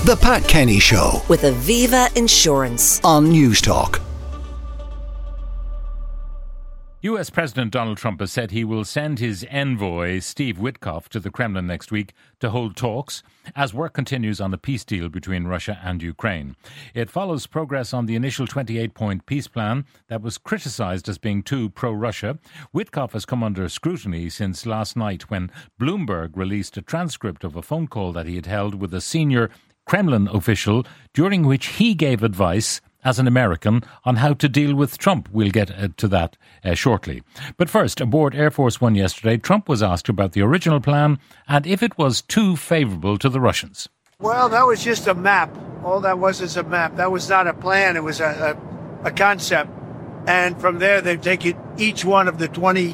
The Pat Kenny Show with Aviva Insurance on Newstalk. US President Donald Trump has said he will send his envoy, Steve Witkoff, to the Kremlin next week to hold talks as work continues on a peace deal between Russia and Ukraine. It follows progress on the initial 28-point peace plan that was criticised as being too pro-Russia. Witkoff has come under scrutiny since last night when Bloomberg released a transcript of a phone call that he had held with a senior Kremlin official during which he gave advice as an American on how to deal with Trump. We'll get to that shortly. But first, aboard Air Force One yesterday, Trump was asked about the original plan and if it was too favourable to the Russians. Well, that was just a map. All that was is a map. That was not a plan. It was a concept. And from there, they've taken each one of the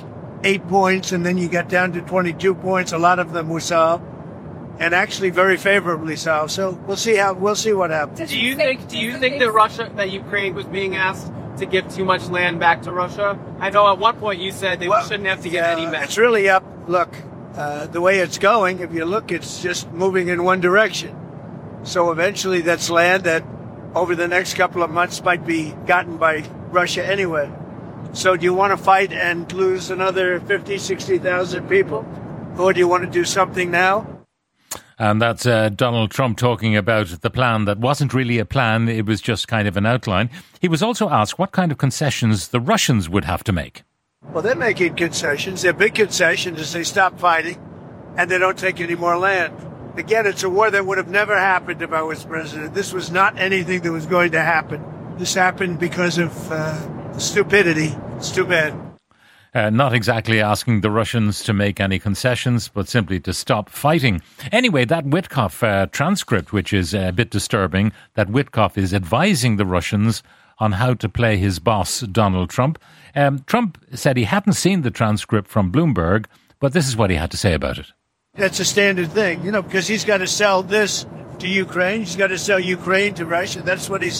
28 points, and then you got down to 22 points. A lot of them were solved, and actually very favorably solved. So we'll see what happens. Do you think that Ukraine was being asked to give too much land back to Russia? I know at one point you said they shouldn't have to get any back. It's really up. Look, the way it's going, if you look, it's just moving in one direction. So eventually that's land that over the next couple of months might be gotten by Russia anyway. So do you want to fight and lose another 50, 60,000 people? Or do you want to do something now? And that's Donald Trump talking about the plan that wasn't really a plan, it was just kind of an outline. He was also asked what kind of concessions the Russians would have to make. Well, they're making concessions. They're big concessions as they stop fighting and they don't take any more land. Again, it's a war that would have never happened if I was president. This was not anything that was going to happen. This happened because of stupidity. It's too bad. Not exactly asking the Russians to make any concessions, but simply to stop fighting. Anyway, that Witkoff transcript, which is a bit disturbing, that Witkoff is advising the Russians on how to play his boss, Donald Trump. Trump said he hadn't seen the transcript from Bloomberg, but this is what he had to say about it. That's a standard thing, because he's got to sell this to Ukraine. He's got to sell Ukraine to Russia. That's what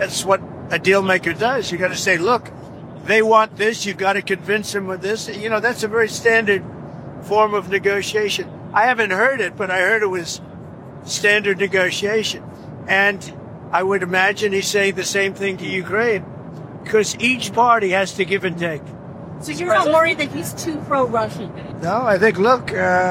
a deal maker does. You got to say, look, they want this. You've got to convince them with this. That's a very standard form of negotiation. I haven't heard it, but I heard it was standard negotiation. And I would imagine he's saying the same thing to Ukraine because each party has to give and take. So you're not worried that he's too pro-Russian? No, I think, look,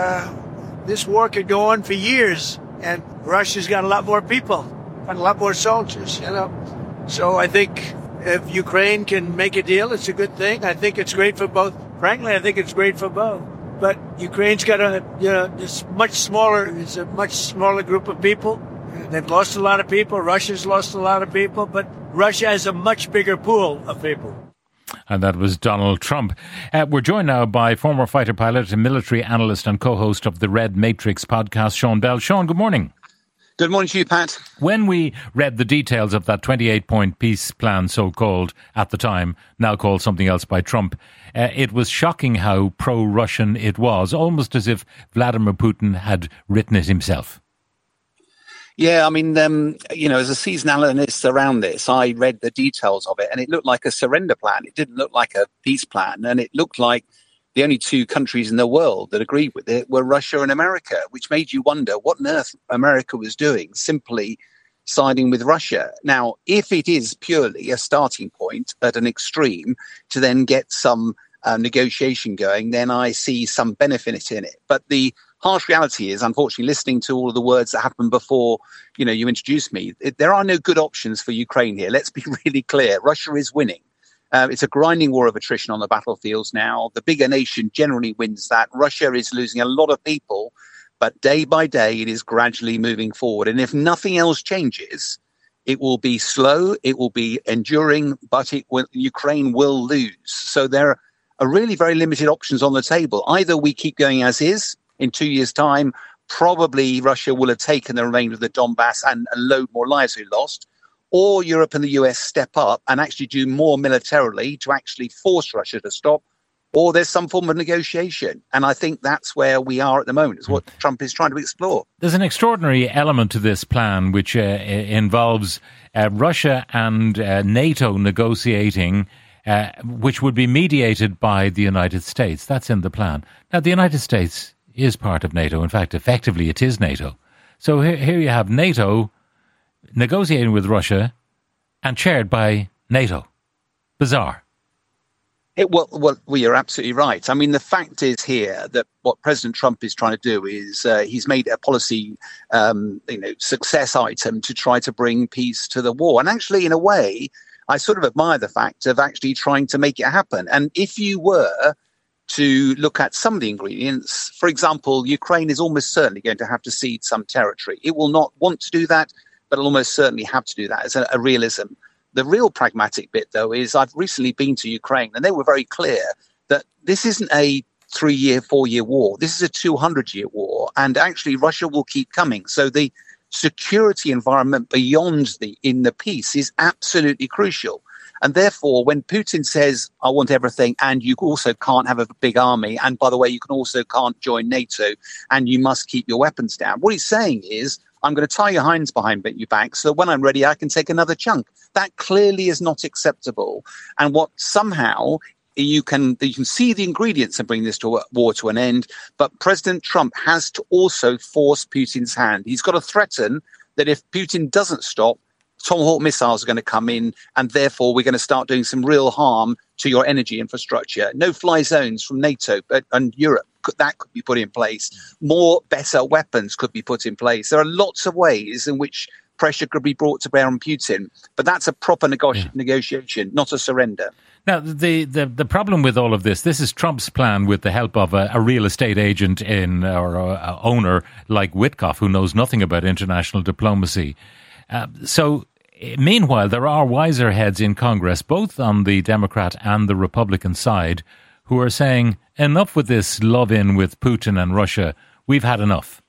this war could go on for years, and Russia's got a lot more people and a lot more soldiers, So I think if Ukraine can make a deal, it's a good thing. I think it's great for both. Frankly, I think it's great for both. But Ukraine's got it's a much smaller group of people. They've lost a lot of people. Russia's lost a lot of people, but Russia has a much bigger pool of people. And that was Donald Trump. We're joined now by former fighter pilot and military analyst and co-host of the Red Matrix podcast, Sean Bell. Sean, good morning. Good morning to you, Pat. When we read the details of that 28-point peace plan, so-called, at the time, now called something else by Trump, it was shocking how pro-Russian it was, almost as if Vladimir Putin had written it himself. Yeah, I mean, as a seasoned analyst around this, I read the details of it, and it looked like a surrender plan. It didn't look like a peace plan, and it looked like the only two countries in the world that agreed with it were Russia and America, which made you wonder what on earth America was doing, simply siding with Russia. Now, if it is purely a starting point at an extreme to then get some negotiation going, then I see some benefit in it. But the harsh reality is, unfortunately, listening to all of the words that happened before, you introduced me, there are no good options for Ukraine here. Let's be really clear. Russia is winning. It's a grinding war of attrition on the battlefields now. The bigger nation generally wins that. Russia is losing a lot of people, but day by day, it is gradually moving forward. And if nothing else changes, it will be slow, it will be enduring, but Ukraine will lose. So there are really very limited options on the table. Either we keep going as is. In 2 years' time, probably Russia will have taken the remainder of the Donbass and a load more lives we lost. Or Europe and the US step up and actually do more militarily to actually force Russia to stop, or there's some form of negotiation. And I think that's where we are at the moment, is what Trump is trying to explore. There's an extraordinary element to this plan, which involves Russia and NATO negotiating, which would be mediated by the United States. That's in the plan. Now, the United States is part of NATO. In fact, effectively, it is NATO. So here you have NATO negotiating with Russia and chaired by NATO. Bizarre. Well, you're absolutely right. I mean, the fact is here that what President Trump is trying to do is he's made a policy, success item to try to bring peace to the war. And actually, in a way, I sort of admire the fact of actually trying to make it happen. And if you were to look at some of the ingredients, for example, Ukraine is almost certainly going to have to cede some territory. It will not want to do that, but it'll almost certainly have to do that as a realism. The real pragmatic bit, though, is I've recently been to Ukraine and they were very clear that this isn't a 3-year, 4-year war. This is a 200-year war. And actually, Russia will keep coming. So the security environment beyond in the peace is absolutely crucial. And therefore, when Putin says, I want everything, and you also can't have a big army, and by the way, you can't join NATO, and you must keep your weapons down. What he's saying is, I'm going to tie your hinds behind your back so when I'm ready, I can take another chunk. That clearly is not acceptable. And what somehow you can see the ingredients and bring this war to an end. But President Trump has to also force Putin's hand. He's got to threaten that if Putin doesn't stop, Tomahawk missiles are going to come in, and therefore we're going to start doing some real harm to your energy infrastructure. No-fly zones from NATO and Europe. That could be put in place. More better weapons could be put in place. There are lots of ways in which pressure could be brought to bear on Putin, but that's a proper negotiation, not a surrender. Now, the problem with all of this is Trump's plan with the help of a real estate agent or a owner like Witkoff, who knows nothing about international diplomacy. So, meanwhile, there are wiser heads in Congress, both on the Democrat and the Republican side, who are saying, enough with this love-in with Putin and Russia. We've had enough.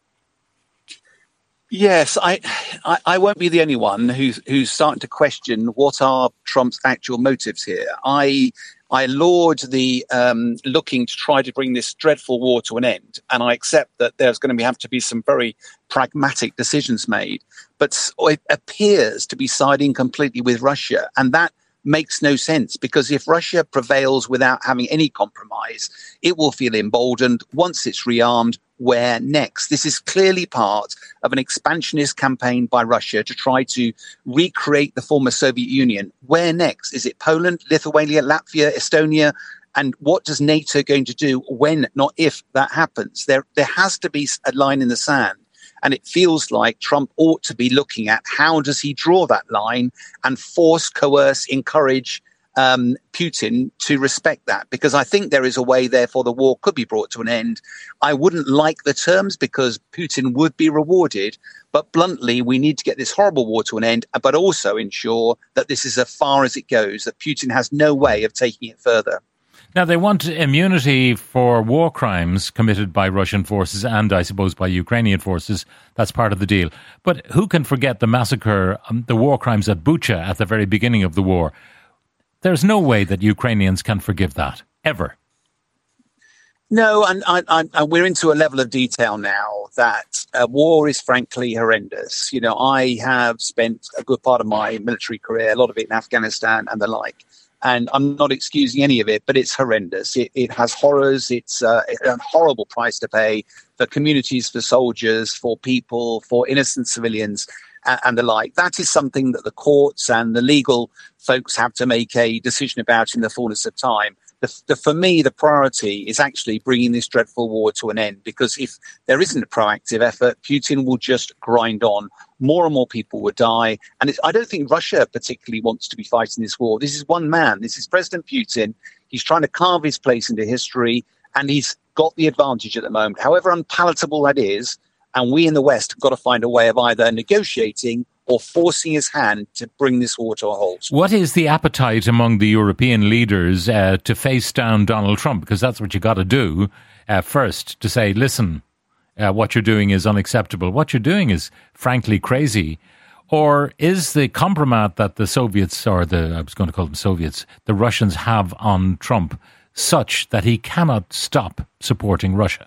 Yes, I won't be the only one who's starting to question what are Trump's actual motives here. I laud the looking to try to bring this dreadful war to an end, and I accept that there's going to have to be some very pragmatic decisions made. But it appears to be siding completely with Russia, and that makes no sense, because if Russia prevails without having any compromise, it will feel emboldened. Once it's rearmed, where next? This is clearly part of an expansionist campaign by Russia to try to recreate the former Soviet Union. Where next? Is it Poland, Lithuania, Latvia, Estonia? And what does NATO going to do when, not if, that happens? There has to be a line in the sand. And it feels like Trump ought to be looking at how does he draw that line and force, coerce, encourage Putin to respect that. Because I think there is a way, therefore, the war could be brought to an end. I wouldn't like the terms because Putin would be rewarded. But bluntly, we need to get this horrible war to an end, but also ensure that this is as far as it goes, that Putin has no way of taking it further. Now, they want immunity for war crimes committed by Russian forces and, I suppose, by Ukrainian forces. That's part of the deal. But who can forget the massacre, the war crimes at Bucha at the very beginning of the war? There's no way that Ukrainians can forgive that, ever. No, and we're into a level of detail now that war is frankly horrendous. You know, I have spent a good part of my military career, a lot of it in Afghanistan and the like. And I'm not excusing any of it, but it's horrendous. It has horrors. It's a horrible price to pay for communities, for soldiers, for people, for innocent civilians and the like. That is something that the courts and the legal folks have to make a decision about in the fullness of time. For me, the priority is actually bringing this dreadful war to an end, because if there isn't a proactive effort, Putin will just grind on. More and more people will die. And I don't think Russia particularly wants to be fighting this war. This is one man. This is President Putin. He's trying to carve his place into history, and he's got the advantage at the moment, however unpalatable that is. And we in the West have got to find a way of either negotiating or forcing his hand to bring this war to a halt. What is the appetite among the European leaders to face down Donald Trump? Because that's what you got to do first, to say, listen, what you're doing is unacceptable. What you're doing is frankly crazy. Or is the compromise that the Soviets, I was going to call them Soviets, the Russians have on Trump such that he cannot stop supporting Russia?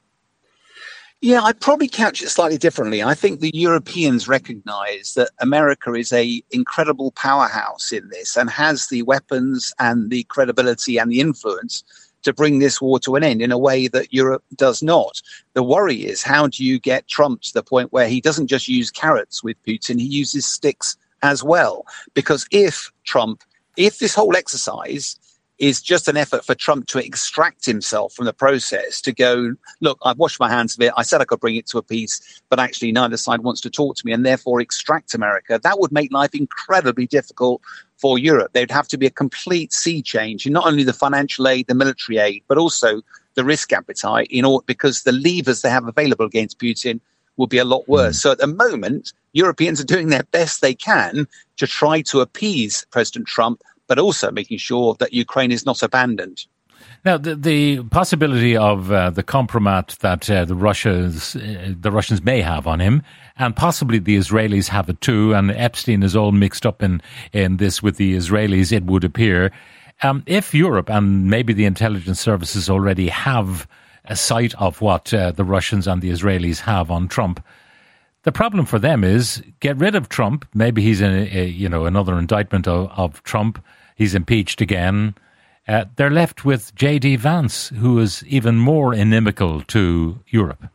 Yeah, I'd probably couch it slightly differently. I think the Europeans recognize that America is an incredible powerhouse in this and has the weapons and the credibility and the influence to bring this war to an end in a way that Europe does not. The worry is, how do you get Trump to the point where he doesn't just use carrots with Putin, he uses sticks as well? Because if this whole exercise is just an effort for Trump to extract himself from the process, to go, look, I've washed my hands of it. I said I could bring it to a peace, but actually neither side wants to talk to me, and therefore extract America. That would make life incredibly difficult for Europe. There'd have to be a complete sea change in not only the financial aid, the military aid, but also the risk appetite, because the levers they have available against Putin will be a lot worse. So at the moment, Europeans are doing their best they can to try to appease President Trump, but also making sure that Ukraine is not abandoned. Now, the possibility of the compromat that the Russians may have on him, and possibly the Israelis have it too, and Epstein is all mixed up in this with the Israelis, it would appear. If Europe and maybe the intelligence services already have a sight of what the Russians and the Israelis have on Trump, the problem for them is get rid of Trump. Maybe he's another indictment of Trump. He's impeached again. They're left with J.D. Vance, who is even more inimical to Europe.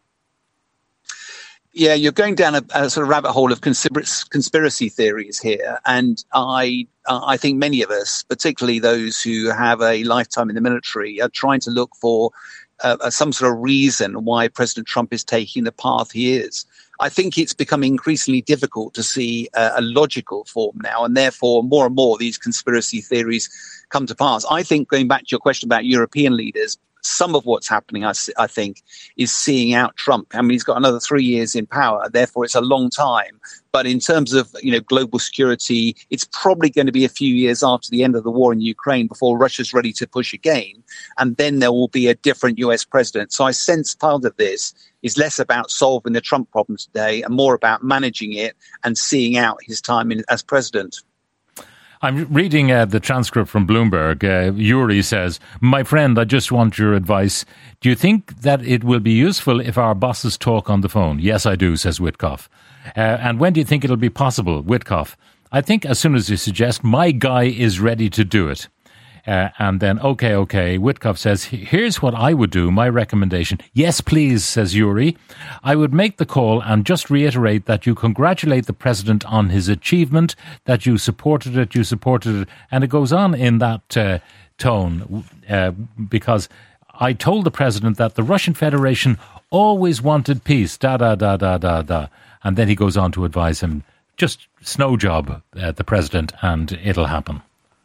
Yeah, you're going down a sort of rabbit hole of conspiracy theories here. And I think many of us, particularly those who have a lifetime in the military, are trying to look for some sort of reason why President Trump is taking the path he is. I think it's becoming increasingly difficult to see a logical form now, and therefore more and more these conspiracy theories come to pass. I think, going back to your question about European leaders, some of what's happening, I think, is seeing out Trump. I mean, he's got another 3 years in power, therefore it's a long time. But in terms of, global security, it's probably going to be a few years after the end of the war in Ukraine before Russia's ready to push again. And then there will be a different US president. So I sense part of this is less about solving the Trump problem today and more about managing it and seeing out his time as president. I'm reading the transcript from Bloomberg. Yuri says, "My friend, I just want your advice. Do you think that it will be useful if our bosses talk on the phone?" "Yes, I do," says Witkoff. "And when do you think it'll be possible?" Witkoff, "I think as soon as you suggest, my guy is ready to do it." And then, okay. Witkoff says, "Here's what I would do, my recommendation." "Yes, please," says Yuri. "I would make the call and just reiterate that you congratulate the president on his achievement, that you supported it. And it goes on in that tone, because I told the president that the Russian Federation always wanted peace, da. And then he goes on to advise him, just snow job the president and it'll happen.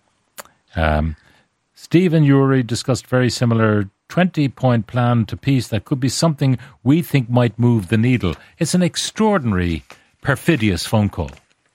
Steve and Yuri discussed very similar 20-point plan to peace that could be something we think might move the needle. It's an extraordinary, perfidious phone call.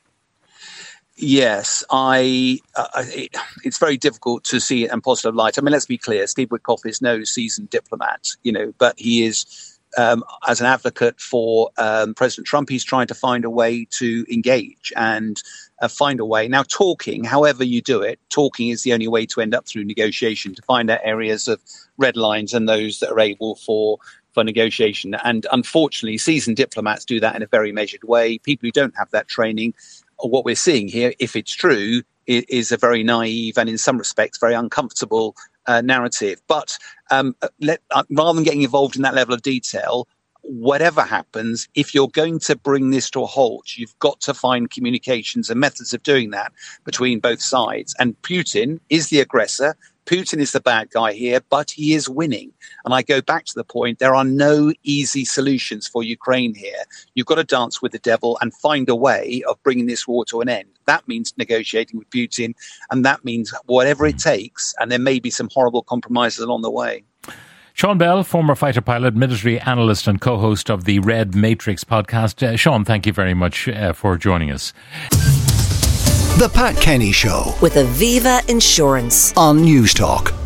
Yes, it's very difficult to see it in positive light. I mean, let's be clear, Steve Witkoff is no seasoned diplomat, but he is, as an advocate for President Trump, he's trying to find a way to engage and find a way. Now, talking, however you do it, talking is the only way to end up through negotiation, to find out areas of red lines and those that are able for negotiation. And unfortunately, seasoned diplomats do that in a very measured way. People who don't have that training, what we're seeing here, if it's true, is a very naive and in some respects very uncomfortable narrative. But rather than getting involved in that level of detail, whatever happens, if you're going to bring this to a halt, you've got to find communications and methods of doing that between both sides. And Putin is the aggressor. Putin is the bad guy here, but he is winning. And I go back to the point, there are no easy solutions for Ukraine here. You've got to dance with the devil and find a way of bringing this war to an end. That means negotiating with Putin, and that means whatever it takes, and there may be some horrible compromises along the way. Sean Bell, former fighter pilot, military analyst and co-host of the Red Matrix podcast. Sean, thank you very much for joining us. The Pat Kenny Show with Aviva Insurance on News Talk.